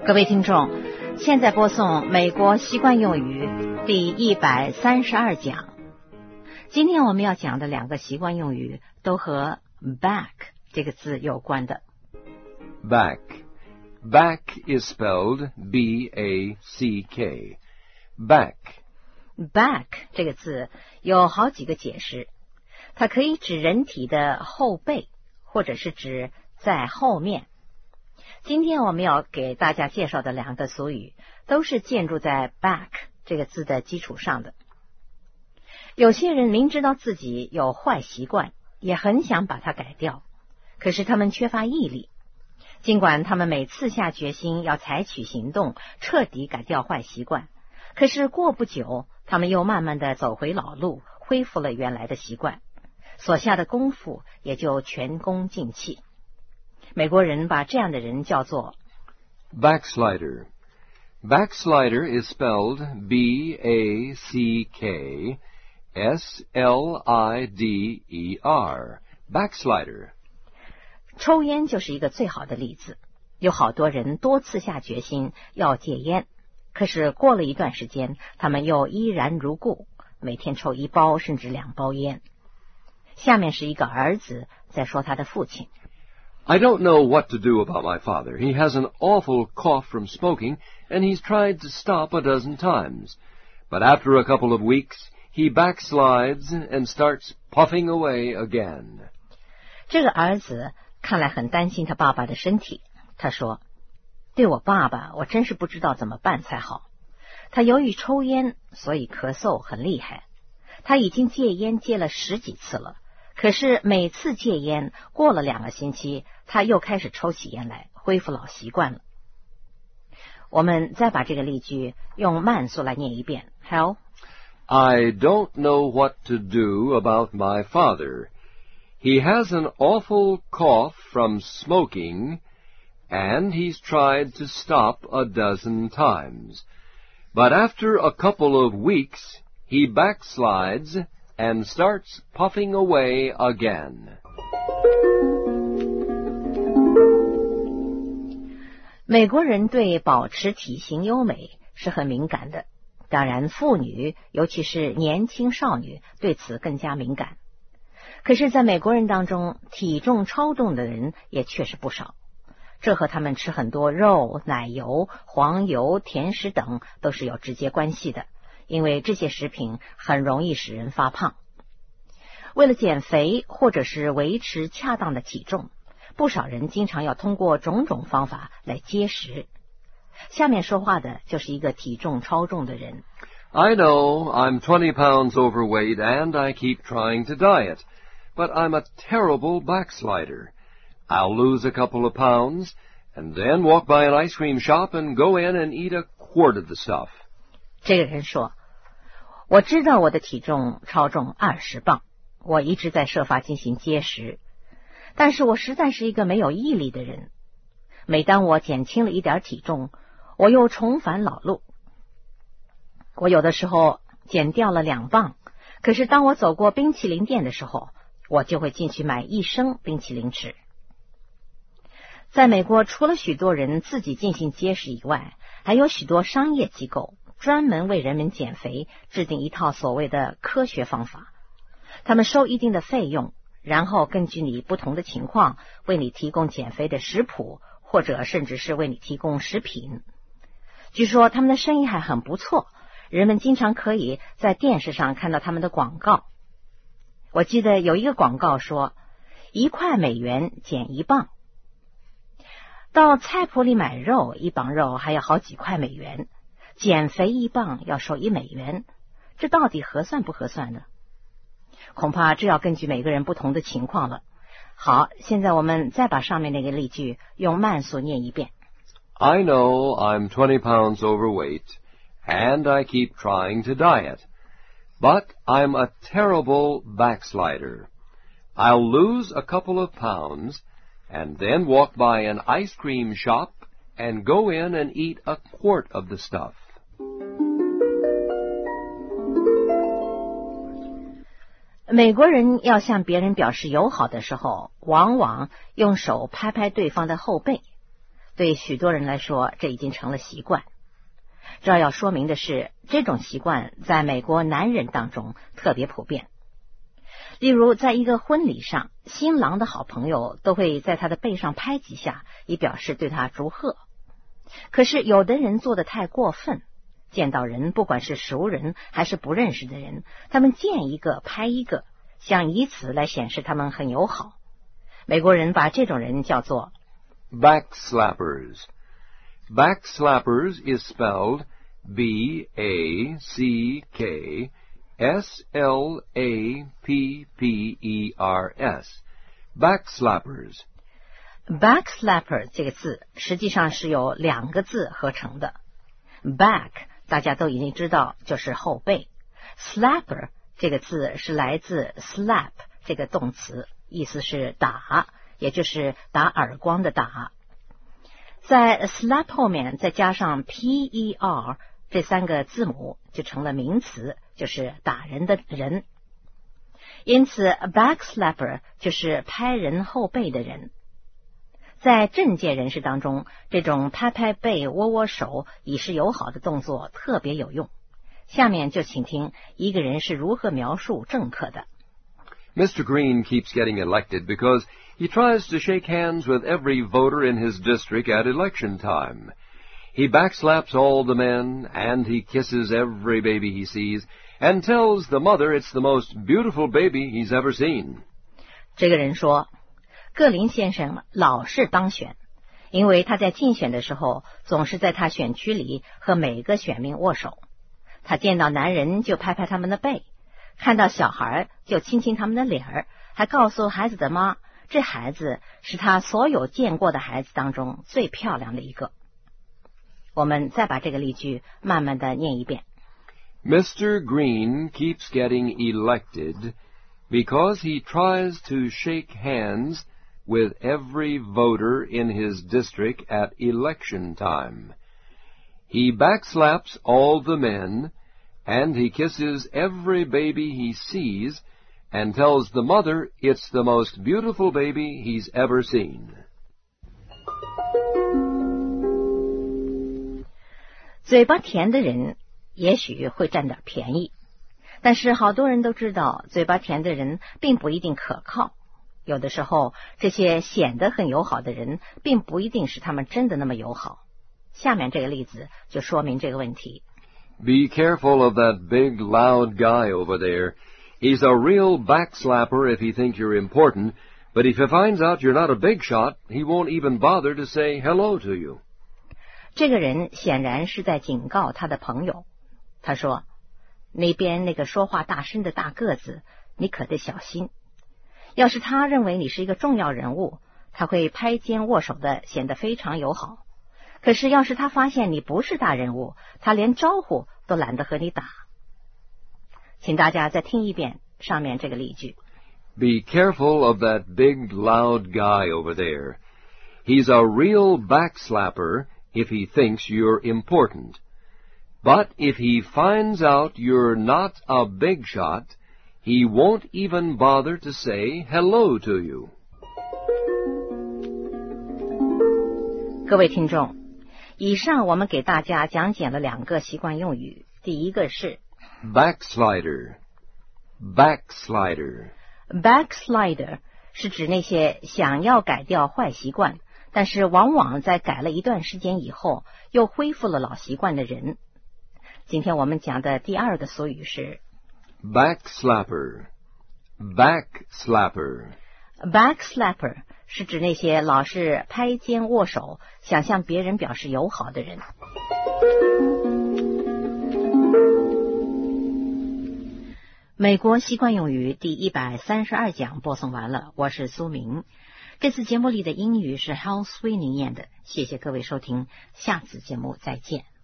各位听众，现在播送美国习惯用语第132讲。今天我们要讲的两个习惯用语都和 back 这个字有关的。 Back. Back is spelled B-A-C-K. Back. Back 这个字有好几个解释，它可以指人体的后背，或者是指在后面。今天我们要给大家介绍的两个俗语都是建筑在 back 这个字的基础上的。有些人明知道自己有坏习惯，也很想把它改掉，可是他们缺乏毅力。尽管他们每次下决心要采取行动，彻底改掉坏习惯，可是过不久，他们又慢慢的走回老路，恢复了原来的习惯，所下的功夫也就前功尽弃。美国人把这样的人叫做 Backslider. Backslider is spelled B-A-C-K-S-L-I-D-E-R. Backslider. 抽烟就是一个最好的例子。有好多人多次下决心要戒烟，可是过了一段时间，他们又依然如故，每天抽1包甚至2包烟。下面是一个儿子在说他的父亲。 I don't know what to do about my father. He has an awful cough from smoking, and he's tried to stop a dozen times. But after a couple of weeks, he backslides and starts puffing away again. 这个儿子看来很担心他爸爸的身体。他说，对我爸爸，我真是不知道怎么办才好。他由于抽烟，所以咳嗽很厉害。他已经戒烟戒了10几次了，可是每次戒烟过了2个星期，他又开始抽起烟来，恢复老习惯了。我们再把这个例句用慢速来念一遍。Hell, I don't know what to do about my father. He has an awful cough from smoking, and he's tried to stop a dozen times. But after a couple of weeks, he backslides and starts puffing away again. 美国人对保持体型优美是很敏感的，当然妇女，尤其是年轻少女，对此更加敏感。可是在美国人当中，体重超重的人也确实不少，这和他们吃很多肉、奶油、黄油、甜食等都是有直接关系的，因为这些食品很容易使人发胖。为了减肥或者是维持恰当的体重，不少人经常要通过种种方法来节食。下面说话的就是一个体重超重的人。 I know I'm 20 pounds overweight and I keep trying to diet, but I'm a terrible backslider. I'll lose a couple of pounds and then walk by an ice cream shop and go in and eat a quart of the stuff. 这个人说，我知道我的体重超重20磅，我一直在设法进行节食，但是我实在是一个没有毅力的人。每当我减轻了一点体重，我又重返老路。我有的时候减掉了2磅，可是当我走过冰淇淋店的时候，我就会进去买1升冰淇淋吃。在美国，除了许多人自己进行节食以外，还有许多商业机构专门为人们减肥制定一套所谓的科学方法。他们收一定的费用，然后根据你不同的情况，为你提供减肥的食谱，或者甚至是为你提供食品。据说他们的生意还很不错，人们经常可以在电视上看到他们的广告。我记得有一个广告说，1块美元减1磅。到菜谱里买肉，1磅肉还要好几块美元，减肥1磅要收1美元，这到底合算不合算呢？恐怕这要根据每个人不同的情况了。好，现在我们再把上面那个例句用慢速念一遍。 I know I'm 20 pounds overweight, and I keep trying to diet, but I'm a terrible backslider. I'll lose a couple of pounds, and then walk by an ice cream shop and go in and eat a quart of the stuff. 美国人要向别人表示友好的时候，往往用手拍拍对方的后背， 对许多人来说，这已经成了习惯。这要说明的是，这种习惯在美国男人当中特别普遍。例如，在一个婚礼上，新郎的好朋友都会在他的背上拍几下，以表示对他祝贺。可是有的人做得太过分，见到人，不管是熟人还是不认识的人，他们见一个拍一个，想以此来显示他们很友好。美国人把这种人叫做 backslappers. Backslappers is spelled B-A-C-K-S-L-A-P-P-E-R-S. Backslappers. backslapper 这个字实际上是由两个字合成的。back 大家都已经知道就是后背， slapper 这个字是来自 slap 这个动词，意思是打，也就是打耳光的打。在 slap 后面再加上 P-E-R 这三个字母，就成了名词，就是打人的人。因此 backslapper 就是拍人后背的人。在政界人士当中，这种拍拍背、握握手以示友好的动作特别有用。下面就请听一个人是如何描述政客的。 Mr. Green keeps getting elected because he tries to shake hands with every voter in his district at election time. He backslaps all the men, and he kisses every baby he sees, and tells the mother it's the most beautiful baby he's ever seen. 这个人说，格林先生老是当选，因为他在竞选的时候总是在他选区里和每个选民握手。他见到男人就拍拍他们的背，看到小孩就亲亲他们的脸儿，还告诉孩子的妈，这孩子是他所有见过的孩子当中最漂亮的一个。我们再把这个例句慢慢的念一遍。 Mr. Green keeps getting elected because he tries to shake hands with every voter in his district at election time. He backslaps all the men, and he kisses every baby he sees, and tells the mother it's the most beautiful baby he's ever seen. 嘴巴甜的人也许会占点便宜，但是好多人都知道，嘴巴甜的人并不一定可靠。有的时候，这些显得很友好的人，并不一定是他们真的那么友好。下面这个例子就说明这个问题。 Be careful of that big, loud guy over there. He's a real backslapper if he thinks you're important, but if he finds out you're not a big shot, he won't even bother to say hello to you. 这个人显然是在警告他的朋友。他说，那边那个说话大声的大个子，你可得小心。要是他认为你是一个重要人物，他会拍肩握手的，显得非常友好。可是要是他发现你不是大人物，他连招呼都懒得和你打。请大家再听一遍上面这个例句。 Be careful of that big, loud guy over there. He's a real backslapper if he thinks you're important. But if he finds out you're not a big shot, he won't even bother to say hello to you. 各位听众，以上我们给大家讲解了两个习惯用语。第一个是 Backslider. Backslider. Backslider 是指那些想要改掉坏习惯，但是往往在改了一段时间以后，又恢复了老习惯的人。今天我们讲的第二个俗语是 Backslapper. Backslapper. Backslapper 是指那些老是拍肩握手，想向别人表示友好的人。美国习惯用语第132讲播送完了，我是苏明。这次节目里的英语是 Hal Sweeney 念的，谢谢各位收听，下次节目再见。